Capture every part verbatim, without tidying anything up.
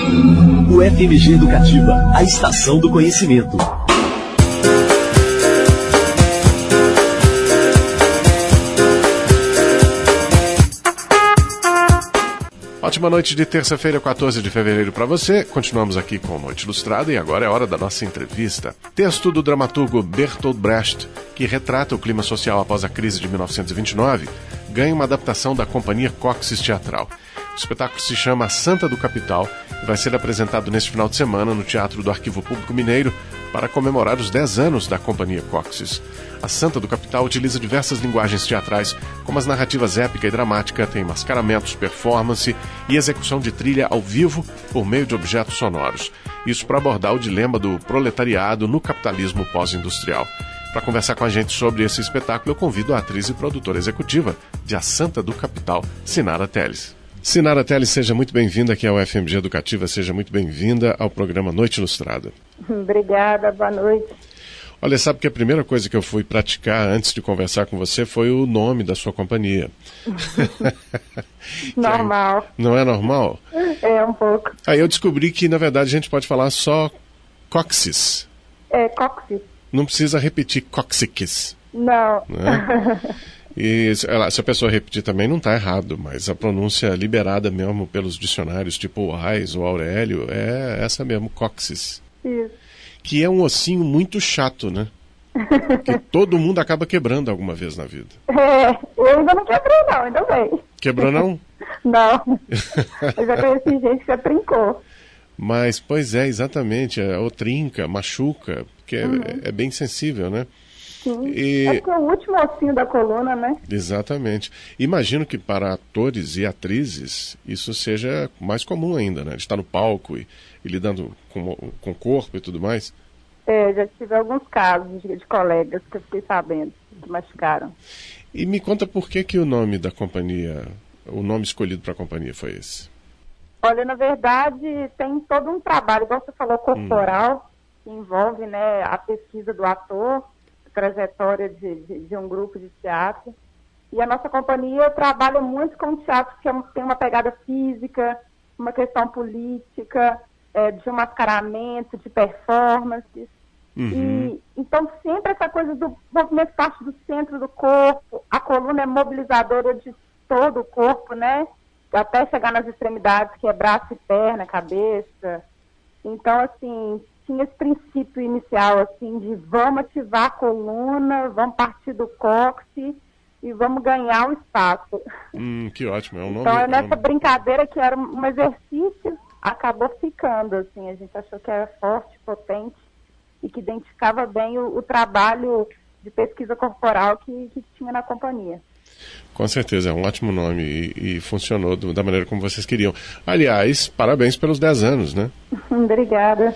O F M G Educativa, a estação do conhecimento. Ótima noite de terça-feira, quatorze de fevereiro para você. Continuamos aqui com Noite Ilustrada e agora é hora da nossa entrevista. Texto do dramaturgo Bertolt Brecht, que retrata o clima social após a crise de mil novecentos e vinte e nove, ganha uma adaptação da Companhia Coxis Teatral. O espetáculo se chama A Santa do Capital e vai ser apresentado neste final de semana no Teatro do Arquivo Público Mineiro para comemorar os dez anos da Companhia Coxis. A Santa do Capital utiliza diversas linguagens teatrais, como as narrativas épica e dramática, tem mascaramentos, performance e execução de trilha ao vivo por meio de objetos sonoros. Isso para abordar o dilema do proletariado no capitalismo pós-industrial. Para conversar com a gente sobre esse espetáculo, eu convido a atriz e produtora executiva de A Santa do Capital, Sinara Telles. Sinara Telles, seja muito bem-vinda aqui ao F M G Educativa, seja muito bem-vinda ao programa Noite Ilustrada. Obrigada, boa noite. Olha, sabe que a primeira coisa que eu fui praticar antes de conversar com você foi o nome da sua companhia. Normal. Não é normal? É, um pouco. Aí eu descobri que, na verdade, a gente pode falar só Coxis. É, Coxis. Não precisa repetir Coxix. Não. Né? E se a pessoa repetir também não está errado, mas a pronúncia liberada mesmo pelos dicionários, tipo o Reis ou Aurélio, é essa mesmo, Coxis. Isso. Que é um ossinho muito chato, né? Que todo mundo acaba quebrando alguma vez na vida. É, eu ainda não quebrei não, ainda bem. Quebrou não? Não. Eu já conheci gente que já trincou. Mas, pois é, exatamente, é, ou trinca, machuca, porque uhum. é, é bem sensível, né? Sim, e... é que é o último ossinho da coluna, né? Exatamente. Imagino que para atores e atrizes isso seja mais comum ainda, né? De estar no palco e, e lidando com, com o corpo e tudo mais. É, já tive alguns casos de, de colegas que eu fiquei sabendo que machucaram. E me conta por que que o nome da companhia, o nome escolhido para a companhia foi esse? Olha, na verdade tem todo um trabalho, igual você falou, corporal, hum. que envolve, né, a pesquisa do ator, trajetória de, de, de um grupo de teatro. E a nossa companhia trabalha muito com teatro que tem uma pegada física, uma questão política, é, de um mascaramento, de performances. Uhum. E, então, sempre essa coisa do movimento parte do centro do corpo, a coluna é mobilizadora de todo o corpo, né? Até chegar nas extremidades, que é braço e perna, cabeça. Então, assim, tinha esse princípio inicial, assim, de vamos ativar a coluna, vamos partir do cóccix e vamos ganhar o espaço. Hum, que ótimo. É um nome, então, é nessa é um... brincadeira que era um exercício, acabou ficando, assim, a gente achou que era forte, potente e que identificava bem o, o trabalho de pesquisa corporal que, que tinha na companhia. Com certeza, é um ótimo nome e, e funcionou do, da maneira como vocês queriam. Aliás, parabéns pelos dez anos, né? Obrigada.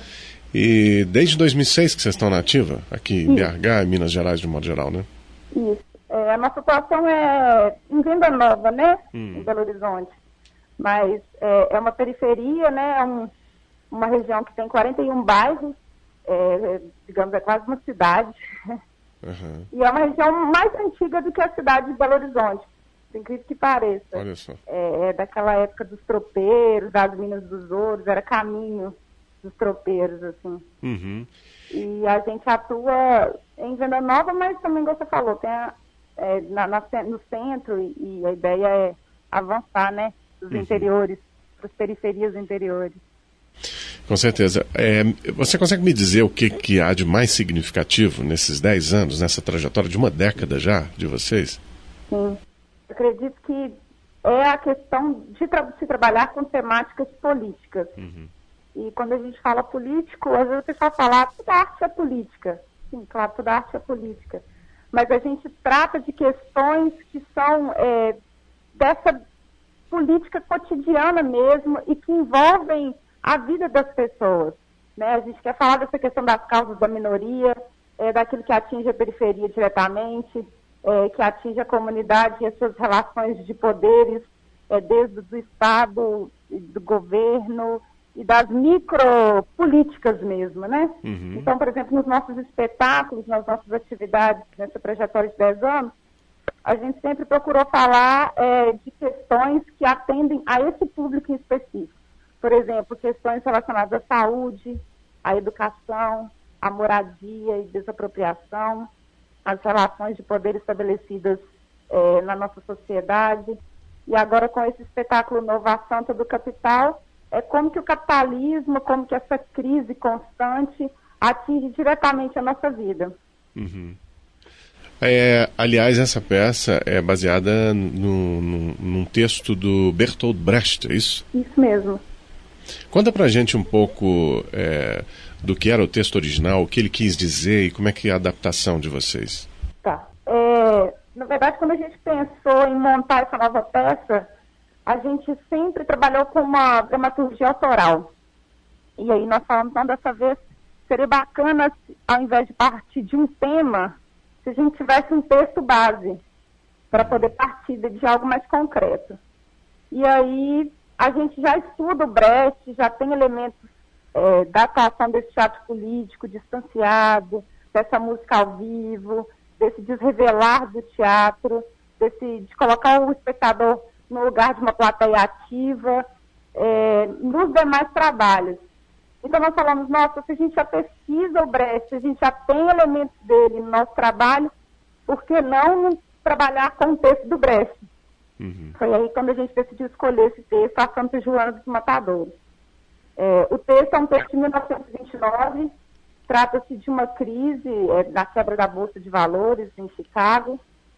E desde dois mil e seis que vocês estão na ativa, aqui em B H e Minas Gerais de modo geral, né? Isso. É, a nossa atuação é em Venda Nova, né? Hum. Em Belo Horizonte. Mas é, é uma periferia, né? É um, uma região que tem quarenta e um bairros, é, digamos, é quase uma cidade. Uhum. E é uma região mais antiga do que a cidade de Belo Horizonte, por incrível que pareça. Olha só. É, é daquela época dos tropeiros, das Minas dos Ouros, era caminho dos tropeiros, assim. Uhum. E a gente atua em Venda Nova, mas também, como você falou, tem a, é, na, na, no centro, e, e a ideia é avançar, né, dos uhum. interiores, para as periferias interiores. Com certeza. É, você consegue me dizer o que, que há de mais significativo nesses dez anos, nessa trajetória de uma década já de vocês? Sim. Eu acredito que é a questão de tra- se trabalhar com temáticas políticas. Uhum. E quando a gente fala político, às vezes o pessoal fala, ah, toda arte é política. Sim, claro, toda arte é política. Mas a gente trata de questões que são é, dessa política cotidiana mesmo e que envolvem a vida das pessoas. Né? A gente quer falar dessa questão das causas da minoria, é, daquilo que atinge a periferia diretamente, é, que atinge a comunidade e as suas relações de poderes, é, desde o Estado, do governo e das micropolíticas mesmo, né? Uhum. Então, por exemplo, nos nossos espetáculos, nas nossas atividades, nessa trajetória de dez anos, a gente sempre procurou falar é, de questões que atendem a esse público em específico. por exemplo, questões relacionadas à saúde, à educação, à moradia e desapropriação, as relações de poder estabelecidas eh, na nossa sociedade. E agora, com esse espetáculo novo, A Santa do Capital, é como que o capitalismo, como que essa crise constante atinge diretamente a nossa vida. Uhum. É, aliás, essa peça é baseada no, no, num texto do Bertolt Brecht, é isso? Isso mesmo. Conta pra gente um pouco é, do que era o texto original, o que ele quis dizer e como é que é a adaptação de vocês. Tá. É, na verdade, quando a gente pensou em montar essa nova peça, a gente sempre trabalhou com uma dramaturgia autoral. E aí nós falamos, então, dessa vez, seria bacana, ao invés de partir de um tema, se a gente tivesse um texto base, para poder partir de algo mais concreto. E aí, a gente já estuda o Brecht, já tem elementos é, da atuação desse teatro político distanciado, dessa música ao vivo, desse desrevelar do teatro, desse, de colocar o espectador no lugar de uma plateia ativa, é, nos demais trabalhos. Então nós falamos, nossa, se a gente já pesquisa o Brecht, se a gente já tem elementos dele no nosso trabalho, por que não trabalhar com o texto do Brecht? Uhum. Foi aí quando a gente decidiu escolher esse texto, A Santa Joana dos Matadouros. É, o texto é um texto de mil novecentos e vinte e nove, trata-se de uma crise é, da quebra da Bolsa de Valores em Chicago,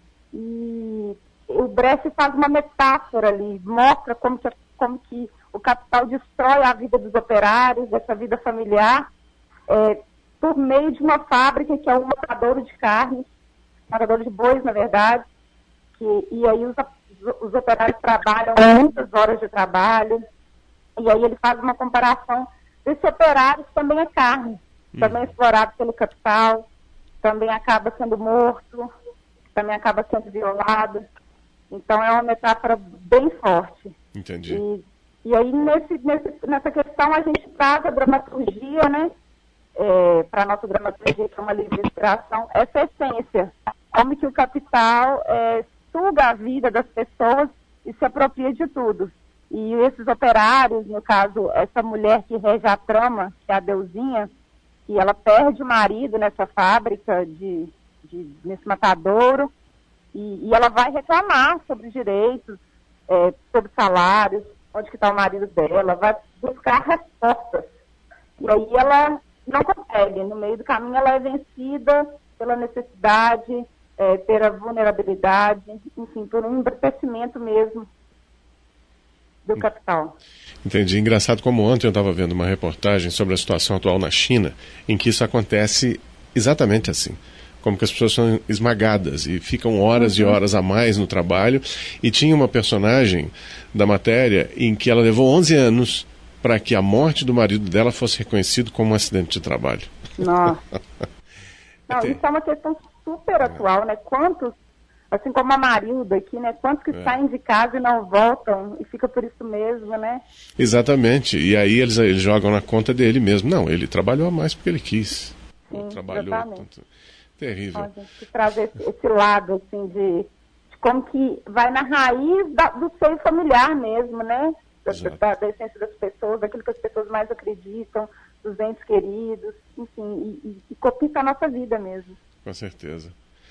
e o Brecht faz uma metáfora ali, mostra como que, como que o capital destrói a vida dos operários, essa vida familiar, é, por meio de uma fábrica que é um matadouro de carnes, matadouro de bois, na verdade, que, e aí os, os operários trabalham muitas horas de trabalho, e aí ele faz uma comparação desse operário que também é carne, hum. também é explorado pelo capital, também acaba sendo morto, também acaba sendo violado. Então é uma metáfora bem forte. Entendi. E, e aí nesse, nesse, nessa questão a gente traz a dramaturgia, né? É, para a nossa dramaturgia, que é uma livre inspiração, essa essência. Como que o capital é, suga a vida das pessoas e se apropria de tudo. E esses operários, no caso, essa mulher que rege a trama, que é a Deusinha, que ela perde o marido nessa fábrica, de, de, nesse matadouro, e, e ela vai reclamar sobre direitos, é, sobre salários, onde que está o marido dela, vai buscar respostas. E aí ela não consegue, no meio do caminho ela é vencida pela necessidade, é, pela vulnerabilidade, enfim, por um embranquecimento mesmo do capital. Entendi. Engraçado como ontem eu estava vendo uma reportagem sobre a situação atual na China, em que isso acontece exatamente assim. Como que as pessoas são esmagadas e ficam horas e horas a mais no trabalho. E tinha uma personagem da matéria em que ela levou onze anos para que a morte do marido dela fosse reconhecido como um acidente de trabalho. Nossa. Não, isso é uma questão super atual, né? Quantos, assim como a Marilda aqui, né? Quantos que é. saem de casa e não voltam e fica por isso mesmo, né? Exatamente. E aí eles, eles jogam na conta dele mesmo. Não, ele trabalhou a mais porque ele quis. Sim, trabalhou exatamente. Tanto... Terrível. A gente traz esse, esse lado, assim, de, de como que vai na raiz da, do seio familiar mesmo, né? Da, da, da essência das pessoas, daquilo que as pessoas mais acreditam, dos entes queridos, enfim, e, e, e copia a nossa vida mesmo. Com certeza.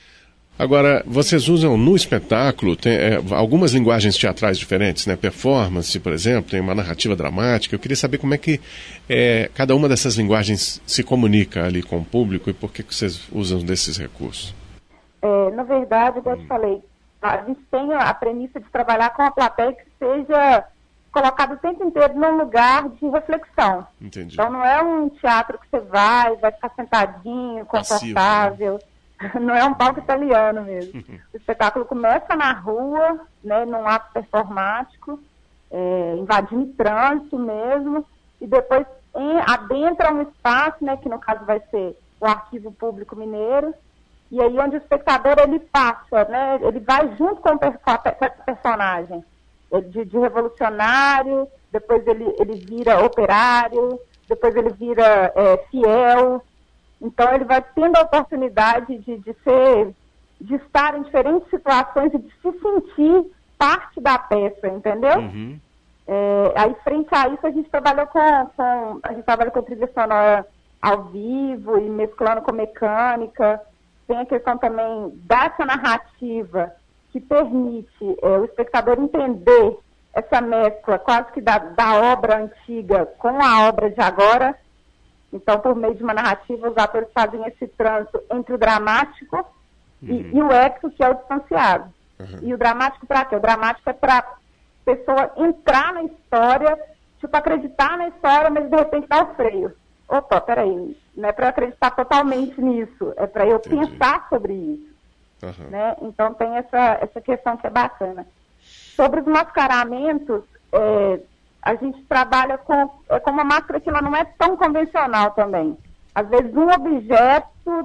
Agora, vocês usam no espetáculo tem, é, algumas linguagens teatrais diferentes, né? Performance, por exemplo, tem uma narrativa dramática. Eu queria saber como é que é, cada uma dessas linguagens se comunica ali com o público e por que, que vocês usam desses recursos. É, na verdade, como hum. eu te falei, a gente tem a premissa de trabalhar com a plateia que seja colocada o tempo inteiro num lugar de reflexão. Entendi. Então não é um teatro que você vai, vai ficar sentadinho, confortável. Passivo, né? Não é um palco italiano mesmo. O espetáculo começa na rua, né, num ato performático, é, invadindo trânsito mesmo, e depois em, adentra um espaço, né, que no caso vai ser o Arquivo Público Mineiro, e aí onde o espectador ele passa, né, ele vai junto com o per- com a personagem, de, de revolucionário, depois ele, ele vira operário, depois ele vira é, fiel. Então ele vai tendo a oportunidade de, de ser, de estar em diferentes situações e de se sentir parte da peça, entendeu? Uhum. É, aí, frente a isso, a gente trabalhou com, com, a gente trabalha com trilha sonora ao vivo e mesclando com mecânica. Tem a questão também dessa narrativa que permite é, o espectador entender essa mescla quase que da, da obra antiga com a obra de agora. Então, por meio de uma narrativa, os atores fazem esse trânsito entre o dramático uhum. e, e o épico, que é o distanciado. Uhum. E o dramático para quê? O dramático é para a pessoa entrar na história, tipo, acreditar na história, mas de repente dar o freio. Opa, peraí, não é para eu acreditar totalmente nisso, é para eu Entendi. pensar sobre isso. Uhum. Né? Então tem essa, essa questão que é bacana. Sobre os mascaramentos, é, a gente trabalha com, é, com uma máscara que ela não é tão convencional também. Às vezes um objeto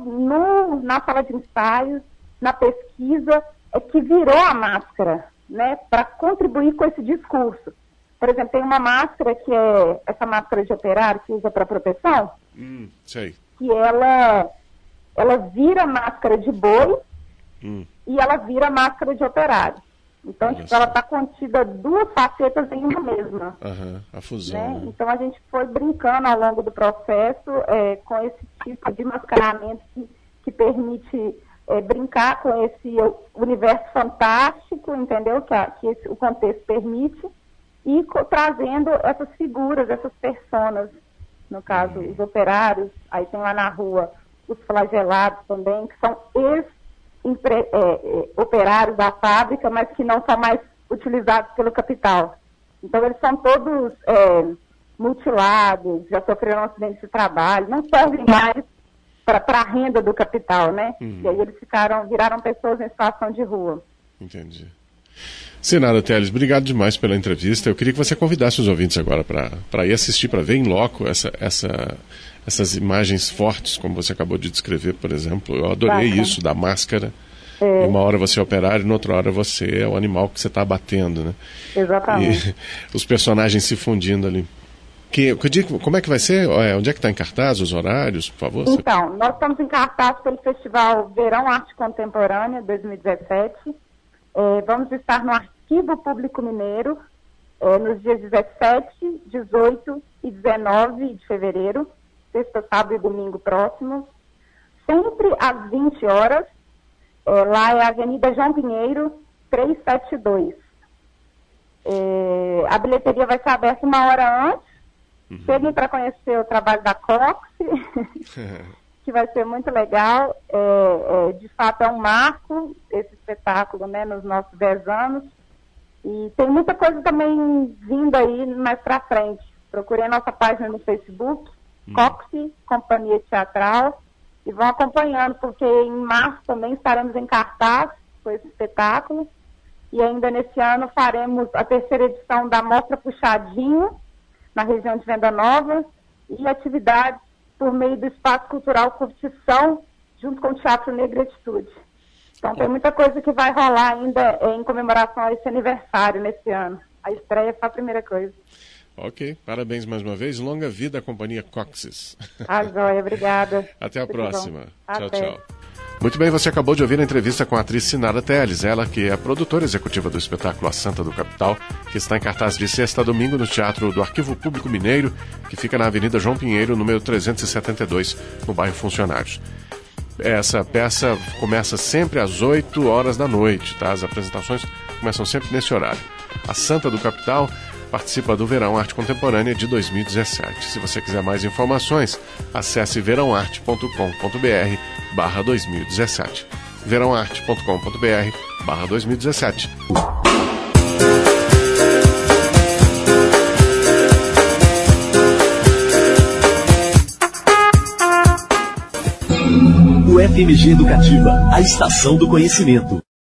no, na sala de ensaios, na pesquisa, é que virou a máscara, né, para contribuir com esse discurso. Por exemplo, tem uma máscara que é essa máscara de operário que usa para proteção, hum, sei. que ela, ela vira máscara de boi hum. e ela vira máscara de operário. Então, tipo, ela está contida duas facetas em uma mesma. Uhum, a fusão. Né? Né? Então, a gente foi brincando ao longo do processo é, com esse tipo de mascaramento que, que permite é, brincar com esse universo fantástico, entendeu? Que, a, que esse, o contexto permite, e co- trazendo essas figuras, essas personas, no caso, uhum. os operários, aí tem lá na rua os flagelados também, que são ex Empre, é, é, operários da fábrica, mas que não são mais utilizados pelo capital. Então, eles são todos é, mutilados, já sofreram um acidente de trabalho, não servem mais para a renda do capital, né? Uhum. E aí eles ficaram, viraram pessoas em situação de rua. Entendi. Sinara Telles, obrigado demais pela entrevista. Eu queria que você convidasse os ouvintes agora para ir assistir, para ver em loco essa, essa, essas imagens fortes, como você acabou de descrever, por exemplo. Eu adorei Bacana. isso da máscara. É. Uma hora você é operário e na outra hora você é o animal que você está abatendo, né? Exatamente. E os personagens se fundindo ali. Que, que, como é que vai ser? Onde é que está em cartaz, os horários, por favor? Então, você... nós estamos em cartaz pelo Festival Verão Arte Contemporânea dois mil e dezessete. É, vamos estar no Arquivo Público Mineiro é, nos dias dezessete, dezoito e dezenove de fevereiro, sexta, sábado e domingo próximos, sempre às vinte horas. É, lá é a Avenida João Pinheiro, trezentos e setenta e dois. É, a bilheteria vai ser aberta uma hora antes. Uhum. Cheguem para conhecer o trabalho da Cox, que vai ser muito legal. É, é, de fato, é um marco esse espetáculo, né, nos nossos dez anos. E tem muita coisa também vindo aí mais para frente. Procurem a nossa página no Facebook, uhum. Cox, Companhia Teatral. E vão acompanhando, porque em março também estaremos em cartaz com esse espetáculo. E ainda nesse ano faremos a terceira edição da Mostra Puxadinho, na região de Venda Nova, e atividades por meio do Espaço Cultural Curtição, junto com o Teatro Negro e Atitude. Então tem muita coisa que vai rolar ainda em comemoração a esse aniversário nesse ano. A estreia foi a primeira coisa. Ok, parabéns mais uma vez. Longa vida à Companhia Coxes. Ah, joia, obrigada. Até a Muito próxima. Bom. Tchau, Até. tchau. Muito bem, você acabou de ouvir a entrevista com a atriz Sinara Telles, ela que é a produtora executiva do espetáculo A Santa do Capital, que está em cartaz de sexta a domingo no Teatro do Arquivo Público Mineiro, que fica na Avenida João Pinheiro, número trezentos e setenta e dois, no bairro Funcionários. Essa peça começa sempre às oito horas da noite, tá? As apresentações começam sempre nesse horário. A Santa do Capital participa do Verão Arte Contemporânea de dois mil e dezessete. Se você quiser mais informações, acesse verão arte ponto com ponto br barra dois mil e dezessete. verão arte ponto com ponto br barra dois mil e dezessete. O F M G Educativa, a estação do conhecimento.